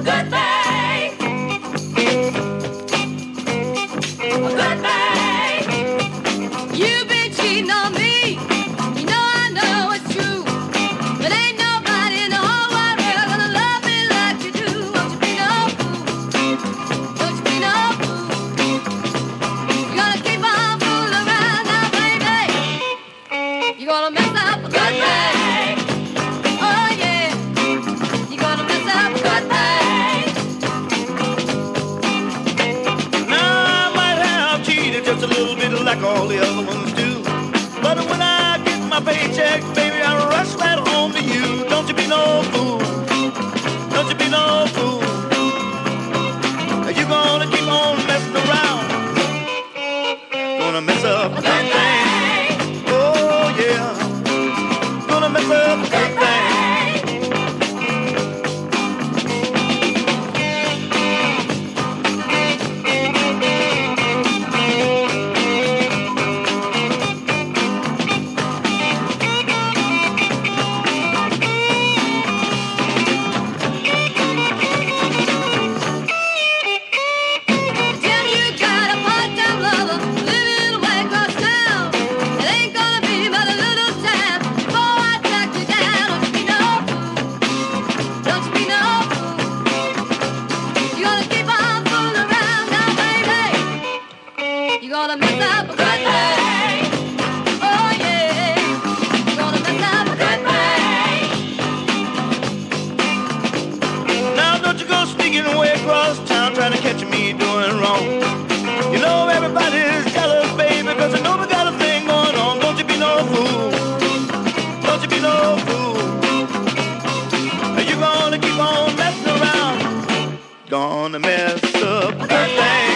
good thing. A good thing. You've been cheating on me. You know I know it's true. But ain't nobody in the whole wide world gonna love me like you do. Won't you be no fool? Don't you be no fool? You gotta keep on fooling around now, baby. You gonna mess up a good thing. Oh yeah. You gonna mess up a good thing. Now I might have cheated just a little bit like all the other ones do. But when I get my paycheck, baby, I rush right home to you. Don't you be no fool. Don't you be no fool. You gonna keep on messing around. Gonna mess up a good thing. Oh yeah. Gonna mess up a good thing. Jim, you got a part-time lover living way across town. It ain't gonna be but a little time before I track you down. Don't you be no fool. Don't you be no fool. You gonna keep on fooling around now, baby. You gonna mess up a good thing. Oh yeah. You gonna mess up a good thing. Now don't you go sneaking away across town trying to catch me doing wrong. You know everybody's jealous, baby, cause I know we got a thing going on. Don't you be no fool. Don't you be no fool. You gonna keep on messing around. Gonna mess up a good thing.